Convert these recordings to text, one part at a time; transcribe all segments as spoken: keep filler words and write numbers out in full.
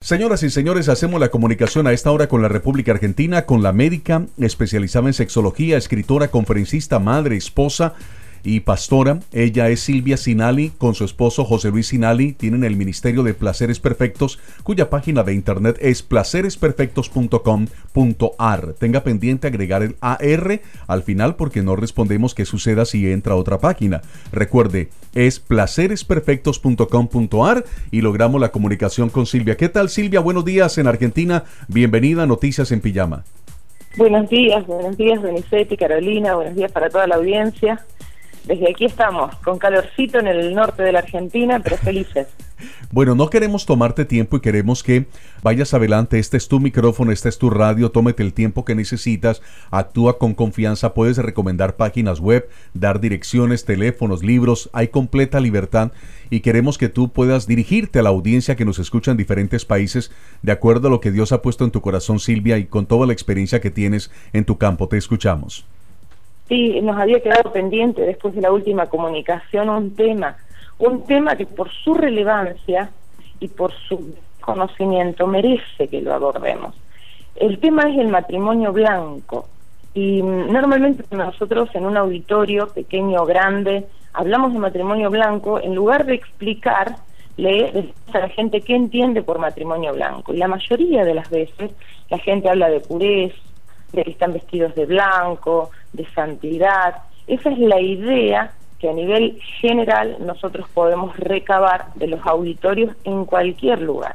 Señoras y señores, hacemos la comunicación a esta hora con la República Argentina, con la médica especializada en sexología, escritora, conferencista, madre, esposa y pastora. Ella es Silvia Sinali, con su esposo José Luis Sinali. Tienen el Ministerio de Placeres Perfectos, cuya página de internet es placeres perfectos punto com punto a r. Tenga pendiente agregar el A R al final porque no respondemos qué suceda si entra a otra página. Recuerde, es placeres perfectos punto com punto a r y logramos la comunicación con Silvia. ¿Qué tal, Silvia? Buenos días en Argentina. Bienvenida a Noticias en Pijama. Buenos días, buenos días, Donizetti, Carolina. Buenos días para toda la audiencia. Desde aquí estamos, con calorcito en el norte de la Argentina, pero felices. Bueno, no queremos tomarte tiempo y queremos que vayas adelante. Este es tu micrófono, este es tu radio. Tómate el tiempo que necesitas. Actúa con confianza. Puedes recomendar páginas web, dar direcciones, teléfonos, libros. Hay completa libertad y queremos que tú puedas dirigirte a la audiencia que nos escucha en diferentes países de acuerdo a lo que Dios ha puesto en tu corazón, Silvia, y con toda la experiencia que tienes en tu campo. Te escuchamos. Sí, nos había quedado pendiente después de la última comunicación un tema, un tema que por su relevancia y por su conocimiento merece que lo abordemos. El tema es el matrimonio blanco y normalmente nosotros en un auditorio pequeño o grande hablamos de matrimonio blanco en lugar de explicarle a la gente qué entiende por matrimonio blanco. Y la mayoría de las veces la gente habla de pureza, de que están vestidos de blanco, de santidad. Esa es la idea que a nivel general nosotros podemos recabar de los auditorios en cualquier lugar.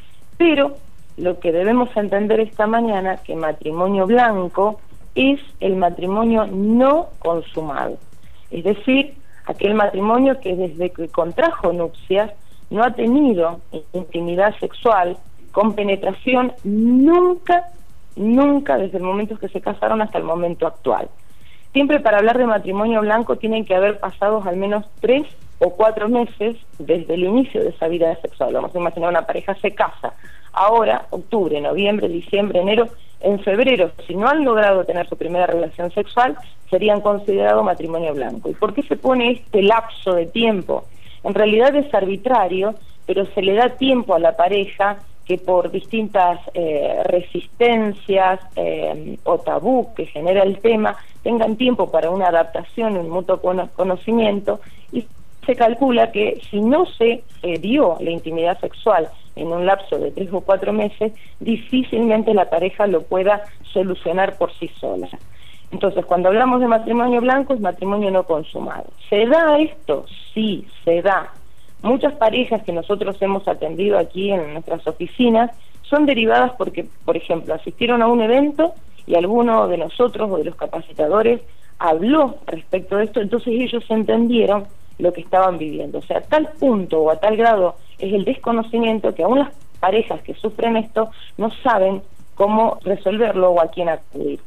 Pero lo que debemos entender esta mañana, que matrimonio blanco es el matrimonio no consumado. Es decir, aquel matrimonio que desde que contrajo nupcias no ha tenido intimidad sexual con penetración nunca Nunca desde el momento que se casaron hasta el momento actual. Siempre para hablar de matrimonio blanco tienen que haber pasado al menos tres o cuatro meses desde el inicio de esa vida sexual. Vamos a imaginar una pareja se casa ahora, octubre, noviembre, diciembre, enero, en febrero, si no han logrado tener su primera relación sexual, serían considerados matrimonio blanco. ¿Y por qué se pone este lapso de tiempo? En realidad es arbitrario, pero se le da tiempo a la pareja que por distintas eh, resistencias eh, o tabú que genera el tema, tengan tiempo para una adaptación, un mutuo conocimiento, y se calcula que si no se eh, dio la intimidad sexual en un lapso de tres o cuatro meses, difícilmente la pareja lo pueda solucionar por sí sola. Entonces, cuando hablamos de matrimonio blanco, es matrimonio no consumado. ¿Se da esto? Sí, se da. Muchas parejas que nosotros hemos atendido aquí en nuestras oficinas son derivadas porque, por ejemplo, asistieron a un evento y alguno de nosotros o de los capacitadores habló respecto de esto, entonces ellos entendieron lo que estaban viviendo. O sea, a tal punto o a tal grado es el desconocimiento que aún las parejas que sufren esto no saben cómo resolverlo o a quién acudir.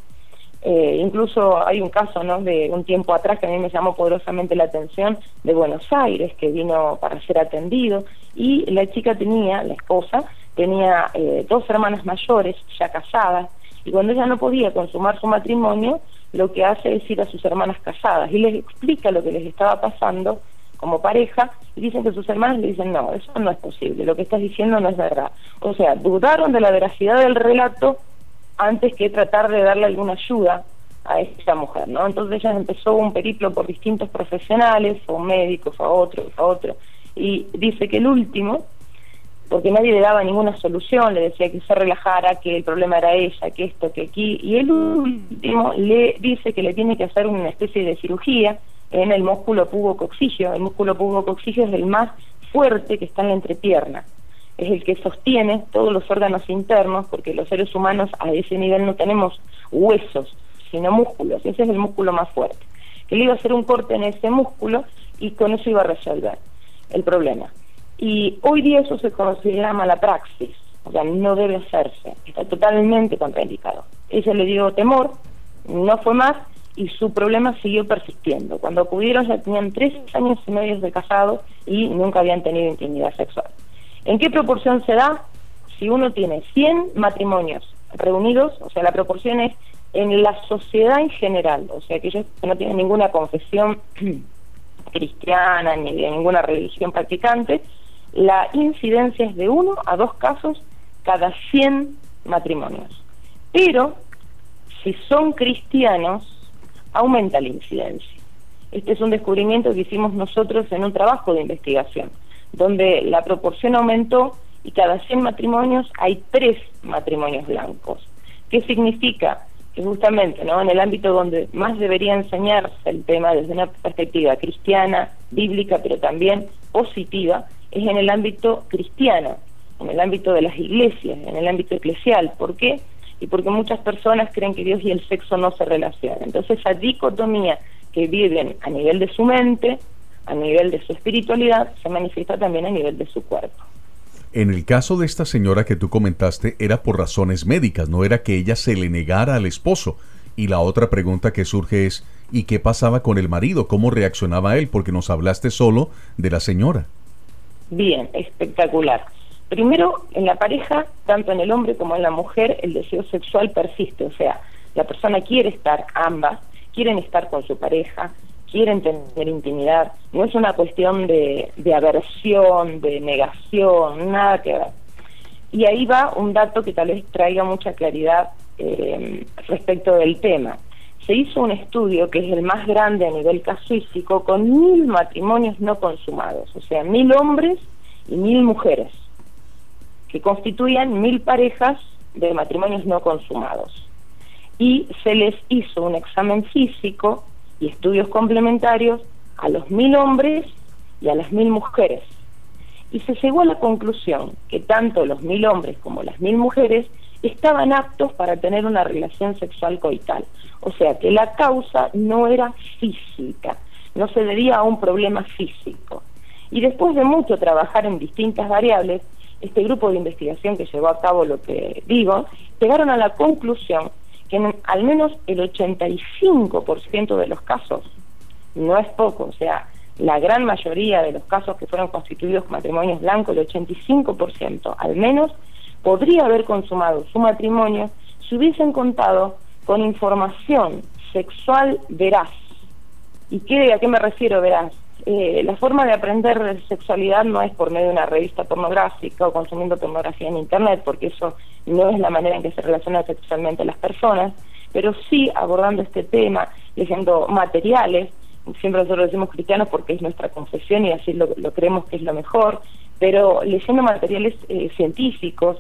Eh, incluso hay un caso, ¿no?, de un tiempo atrás que a mí me llamó poderosamente la atención, de Buenos Aires, que vino para ser atendido, y la chica tenía, la esposa, tenía eh, dos hermanas mayores, ya casadas, y cuando ella no podía consumar su matrimonio, lo que hace es ir a sus hermanas casadas, y les explica lo que les estaba pasando como pareja, y dicen que sus hermanas le dicen, no, eso no es posible, lo que estás diciendo no es verdad. O sea, dudaron de la veracidad del relato antes que tratar de darle alguna ayuda a esta mujer, ¿no? Entonces ella empezó un periplo por distintos profesionales, o médicos, a otros, a otros, y dice que el último, porque nadie le daba ninguna solución, le decía que se relajara, que el problema era ella, que esto, que aquí, y el último le dice que le tiene que hacer una especie de cirugía en el músculo pubococcigio. El músculo pubococcigio es el más fuerte que está en la entrepierna, es el que sostiene todos los órganos internos, porque los seres humanos a ese nivel no tenemos huesos, sino músculos, ese es el músculo más fuerte. Que le iba a hacer un corte en ese músculo y con eso iba a resolver el problema. Y hoy día eso se considera mala praxis, o sea, no debe hacerse, está totalmente contraindicado. Ella le dio temor, no fue más, y su problema siguió persistiendo. Cuando acudieron ya tenían tres años y medio de casados y nunca habían tenido intimidad sexual. ¿En qué proporción se da? Si uno tiene cien matrimonios reunidos, o sea, la proporción es en la sociedad en general, o sea, que ellos no tienen ninguna confesión cristiana ni de ninguna religión practicante, la incidencia es de uno a dos casos cada cien matrimonios. Pero, si son cristianos, aumenta la incidencia. Este es un descubrimiento que hicimos nosotros en un trabajo de investigación, donde la proporción aumentó y cada cien matrimonios hay tres matrimonios blancos. ¿Qué significa? Que justamente, ¿no?, en el ámbito donde más debería enseñarse el tema desde una perspectiva cristiana, bíblica, pero también positiva, es en el ámbito cristiano, en el ámbito de las iglesias, en el ámbito eclesial. ¿Por qué? Y porque muchas personas creen que Dios y el sexo no se relacionan. Entonces esa dicotomía que viven a nivel de su mente, a nivel de su espiritualidad, se manifiesta también a nivel de su cuerpo. En el caso de esta señora que tú comentaste, era por razones médicas, no era que ella se le negara al esposo. Y la otra pregunta que surge es, ¿y qué pasaba con el marido? ¿Cómo reaccionaba él? Porque nos hablaste solo de la señora. Bien, espectacular. Primero, en la pareja, tanto en el hombre como en la mujer, el deseo sexual persiste. O sea, la persona quiere estar, ambas, quieren estar con su pareja, quieren tener intimidad. No es una cuestión de, de aversión, de negación, nada que ver. Y ahí va un dato que tal vez traiga mucha claridad eh, respecto del tema. Se hizo un estudio que es el más grande a nivel casuístico con mil matrimonios no consumados, o sea, mil hombres y mil mujeres, que constituían mil parejas de matrimonios no consumados. Y se les hizo un examen físico y estudios complementarios a los mil hombres y a las mil mujeres. Y se llegó a la conclusión que tanto los mil hombres como las mil mujeres estaban aptos para tener una relación sexual coital. O sea que la causa no era física, no se debía a un problema físico. Y después de mucho trabajar en distintas variables, este grupo de investigación que llevó a cabo lo que digo, llegaron a la conclusión que en al menos el ochenta y cinco por ciento de los casos, no es poco, o sea, la gran mayoría de los casos que fueron constituidos matrimonios blancos, el ochenta y cinco por ciento al menos, podría haber consumado su matrimonio si hubiesen contado con información sexual veraz. ¿Y qué, a qué me refiero veraz? Eh, la forma de aprender sexualidad no es por medio de una revista pornográfica o consumiendo pornografía en internet, porque eso no es la manera en que se relacionan sexualmente las personas, pero sí abordando este tema, leyendo materiales. Siempre nosotros decimos cristianos porque es nuestra confesión y así lo, lo creemos que es lo mejor, pero leyendo materiales eh, científicos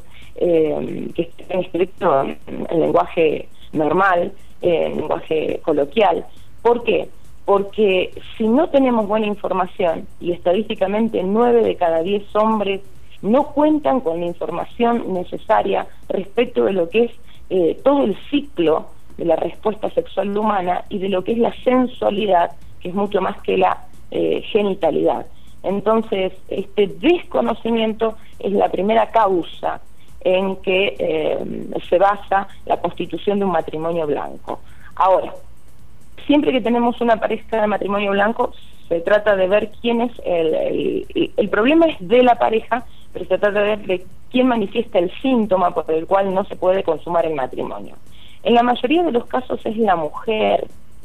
eh, que estén escritos en, en lenguaje normal, eh, en lenguaje coloquial. ¿Por qué? Porque si no tenemos buena información, y estadísticamente nueve de cada diez hombres no cuentan con la información necesaria respecto de lo que es eh, todo el ciclo de la respuesta sexual humana y de lo que es la sensualidad, que es mucho más que la eh, genitalidad. Entonces, este desconocimiento es la primera causa en que eh, se basa la constitución de un matrimonio blanco. Ahora, siempre que tenemos una pareja de matrimonio blanco, se trata de ver quién es el, el, el problema es de la pareja, pero se trata de ver de quién manifiesta el síntoma por el cual no se puede consumar el matrimonio. En la mayoría de los casos es la mujer.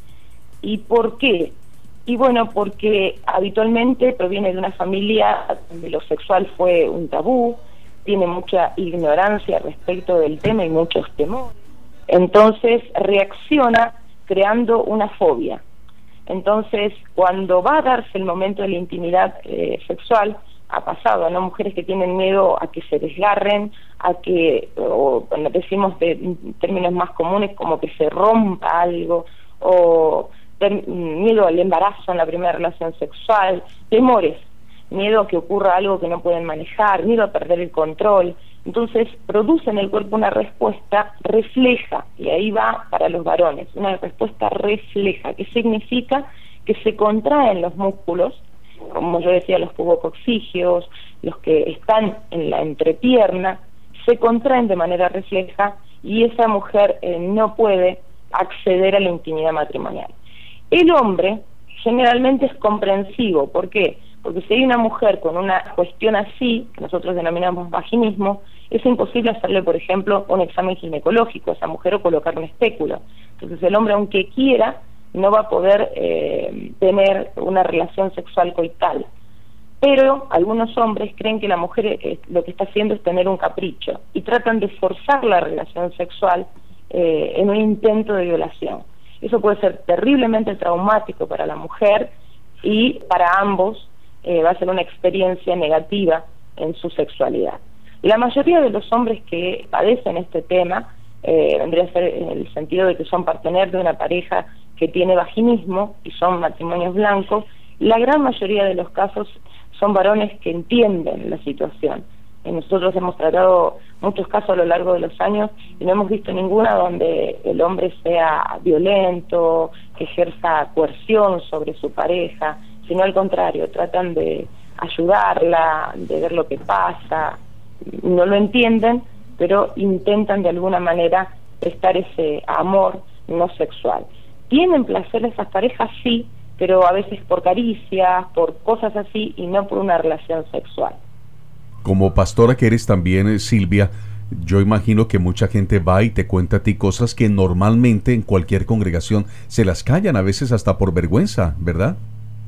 ¿Y por qué? Y bueno, porque habitualmente proviene de una familia donde lo sexual fue un tabú, tiene mucha ignorancia respecto del tema y muchos temores. Entonces reacciona creando una fobia. Entonces, cuando va a darse el momento de la intimidad eh, sexual, ha pasado, ¿no? Mujeres que tienen miedo a que se desgarren, a que, o cuando decimos de términos más comunes, como que se rompa algo, o ter, miedo al embarazo en la primera relación sexual, temores, miedo a que ocurra algo que no pueden manejar, miedo a perder el control. Entonces produce en el cuerpo una respuesta refleja, y ahí va para los varones, una respuesta refleja, que significa que se contraen los músculos, como yo decía, los pubococcígeos, los que están en la entrepierna, se contraen de manera refleja y esa mujer eh, no puede acceder a la intimidad matrimonial. El hombre generalmente es comprensivo. ¿Por qué? Porque si hay una mujer con una cuestión así, que nosotros denominamos vaginismo, es imposible hacerle, por ejemplo, un examen ginecológico a esa mujer o colocar un espéculo. Entonces el hombre, aunque quiera, no va a poder eh, tener una relación sexual coital. Pero algunos hombres creen que la mujer eh, lo que está haciendo es tener un capricho y tratan de forzar la relación sexual eh, en un intento de violación. Eso puede ser terriblemente traumático para la mujer y para ambos eh, va a ser una experiencia negativa en su sexualidad. La mayoría de los hombres que padecen este tema eh, vendría a ser en el sentido de que son partener de una pareja que tiene vaginismo y son matrimonios blancos. La gran mayoría de los casos son varones que entienden la situación. Y nosotros hemos tratado muchos casos a lo largo de los años y no hemos visto ninguna donde el hombre sea violento, que ejerza coerción sobre su pareja, sino al contrario, tratan de ayudarla, de ver lo que pasa. No lo entienden, pero intentan de alguna manera prestar ese amor no sexual. ¿Tienen placer esas parejas? Sí, pero a veces por caricias, por cosas así, y no por una relación sexual. Como pastora que eres también, Silvia, yo imagino que mucha gente va y te cuenta a ti cosas que normalmente en cualquier congregación se las callan, a veces hasta por vergüenza, ¿verdad?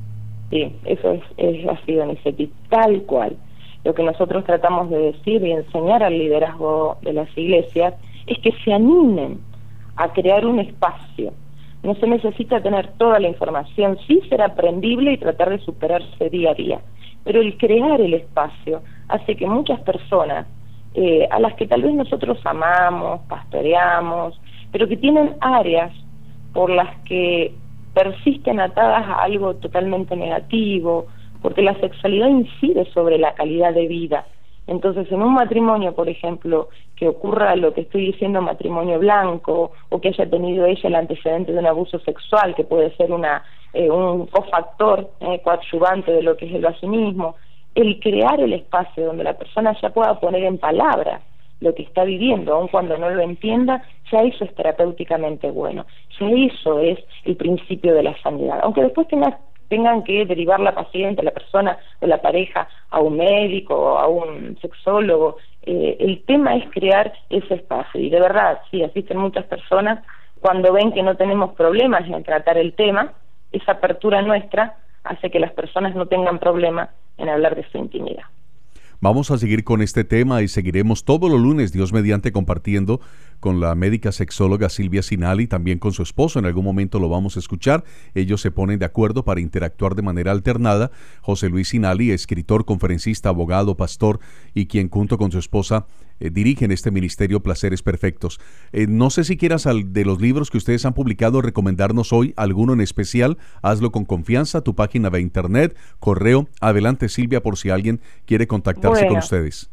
Sí, eso es, es así, Donizetti, tal cual. Lo que nosotros tratamos de decir y enseñar al liderazgo de las iglesias es que se animen a crear un espacio. No se necesita tener toda la información, sí ser aprendible y tratar de superarse día a día, pero el crear el espacio hace que muchas personas, eh, a las que tal vez nosotros amamos, pastoreamos, pero que tienen áreas por las que persisten atadas a algo totalmente negativo, porque la sexualidad incide sobre la calidad de vida. Entonces, en un matrimonio, por ejemplo, que ocurra lo que estoy diciendo, matrimonio blanco, o que haya tenido ella el antecedente de un abuso sexual, que puede ser una eh, un cofactor eh, coadyuvante de lo que es el vaginismo, el crear el espacio donde la persona ya pueda poner en palabras lo que está viviendo, aun cuando no lo entienda, ya eso es terapéuticamente bueno, ya eso es el principio de la sanidad, aunque después tenga tengan que derivar la paciente, la persona o la pareja a un médico, a un sexólogo. Eh, el tema es crear ese espacio y de verdad, sí, asisten muchas personas cuando ven que no tenemos problemas en tratar el tema, esa apertura nuestra hace que las personas no tengan problema en hablar de su intimidad. Vamos a seguir con este tema y seguiremos todos los lunes, Dios mediante, compartiendo con la médica sexóloga Silvia Sinali, también con su esposo. En algún momento lo vamos a escuchar. Ellos se ponen de acuerdo para interactuar de manera alternada. José Luis Sinali, escritor, conferencista, abogado, pastor y quien junto con su esposa eh, dirigen este ministerio Placeres Perfectos. Eh, no sé si quieras al, de los libros que ustedes han publicado recomendarnos hoy alguno en especial. Hazlo con confianza, tu página de internet, correo. Adelante, Silvia, por si alguien quiere contactarse bueno, con ustedes.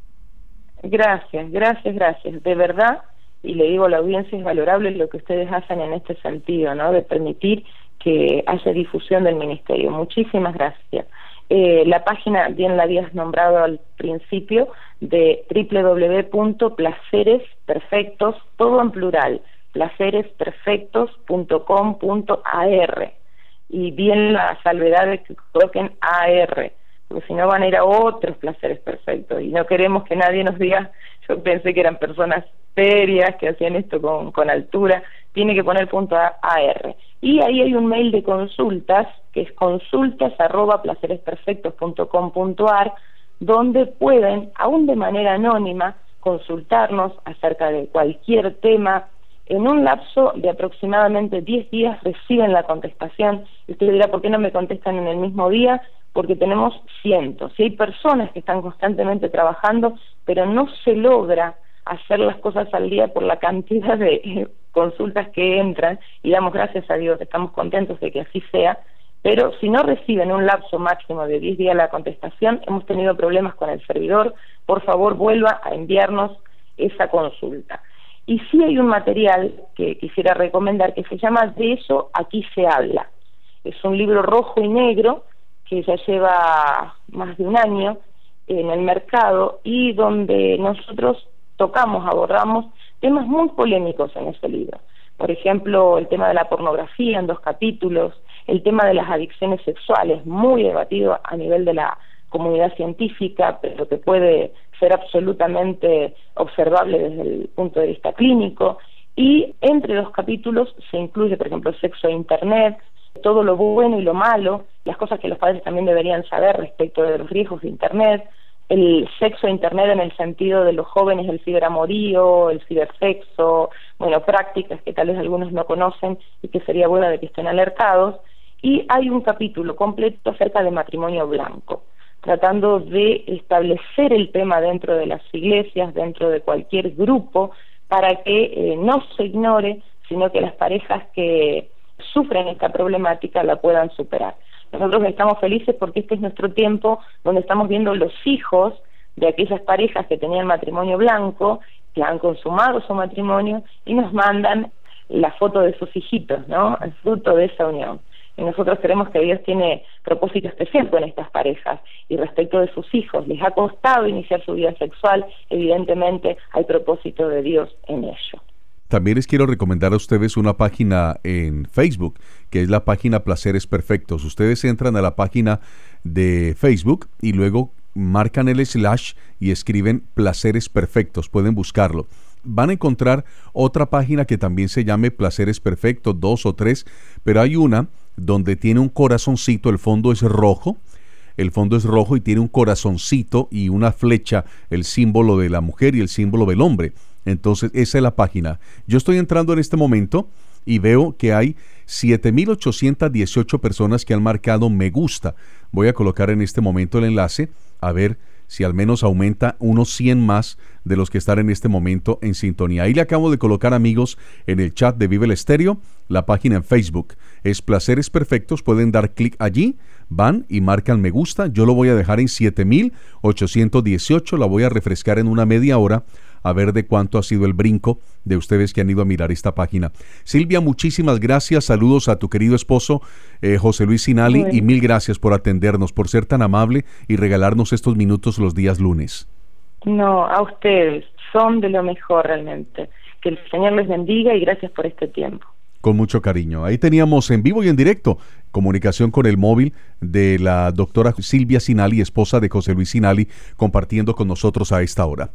Gracias, gracias, gracias. De verdad, y le digo a la audiencia, es valorable lo que ustedes hacen en este sentido, ¿no? De permitir que haya difusión del ministerio. Muchísimas gracias. Eh, la página, bien la habías nombrado al principio, de doble u doble u doble u punto placeres perfectos, todo en plural, placeres perfectos punto com punto a r. Y bien la salvedad de que coloquen A R, porque si no van a ir a otros placeres perfectos. Y no queremos que nadie nos diga, yo pensé que eran personas serias, que hacían esto con, con altura. Tiene que poner punto A R. Y ahí hay un mail de consultas, que es consultas arroba placeres perfectos punto com punto a r, donde pueden, aún de manera anónima, consultarnos acerca de cualquier tema. En un lapso de aproximadamente diez días reciben la contestación. Y usted dirá, ¿por qué no me contestan en el mismo día? Porque tenemos cientos. Y hay personas que están constantemente trabajando, pero no se logra hacer las cosas al día por la cantidad de eh, consultas que entran, y damos gracias a Dios, estamos contentos de que así sea, pero si no reciben un lapso máximo de diez días la contestación, hemos tenido problemas con el servidor, por favor vuelva a enviarnos esa consulta. Y sí hay un material que quisiera recomendar que se llama De eso aquí se habla. Es un libro rojo y negro que ya lleva más de un año en el mercado y donde nosotros tocamos, abordamos temas muy polémicos en ese libro. Por ejemplo, el tema de la pornografía en dos capítulos, el tema de las adicciones sexuales, muy debatido a nivel de la comunidad científica, pero que puede ser absolutamente observable desde el punto de vista clínico. Y entre los capítulos se incluye, por ejemplo, sexo e internet, todo lo bueno y lo malo, las cosas que los padres también deberían saber respecto de los riesgos de Internet, el sexo de Internet en el sentido de los jóvenes, el ciberamorío, el cibersexo, bueno, prácticas que tal vez algunos no conocen y que sería bueno de que estén alertados. Y hay un capítulo completo acerca de matrimonio blanco, tratando de establecer el tema dentro de las iglesias, dentro de cualquier grupo, para que eh, no se ignore, sino que las parejas que sufren esta problemática la puedan superar. Nosotros estamos felices porque este es nuestro tiempo donde estamos viendo los hijos de aquellas parejas que tenían matrimonio blanco, que han consumado su matrimonio y nos mandan la foto de sus hijitos, ¿no? El fruto de esa unión. Y nosotros creemos que Dios tiene propósito especial con estas parejas. Y respecto de sus hijos, les ha costado iniciar su vida sexual, evidentemente hay propósito de Dios en ello. También les quiero recomendar a ustedes una página en Facebook, que es la página Placeres Perfectos. Ustedes entran a la página de Facebook y luego marcan el slash y escriben Placeres Perfectos. Pueden buscarlo. Van a encontrar otra página que también se llame Placeres Perfectos, dos o tres, pero hay una donde tiene un corazoncito, el fondo es rojo, el fondo es rojo y tiene un corazoncito y una flecha, el símbolo de la mujer y el símbolo del hombre. Entonces, esa es la página. Yo estoy entrando en este momento y veo que hay siete mil ochocientas dieciocho personas que han marcado me gusta. Voy a colocar en este momento el enlace a ver si al menos aumenta unos cien más de los que están en este momento en sintonía. Ahí le acabo de colocar, amigos, en el chat de Vive el Estéreo, la página en Facebook. Es Placeres Perfectos, pueden dar clic allí, van y marcan me gusta. Yo lo voy a dejar en siete mil ochocientos dieciocho, la voy a refrescar en una media hora a ver de cuánto ha sido el brinco de ustedes que han ido a mirar esta página. Silvia, muchísimas gracias, saludos a tu querido esposo eh, José Luis Sinali, bueno. Y mil gracias por atendernos, por ser tan amable y regalarnos estos minutos los días lunes. No, a ustedes, son de lo mejor realmente. Que el Señor les bendiga y gracias por este tiempo. Con mucho cariño. Ahí teníamos en vivo y en directo comunicación con el móvil de la doctora Silvia Sinali, esposa de José Luis Sinali, compartiendo con nosotros a esta hora.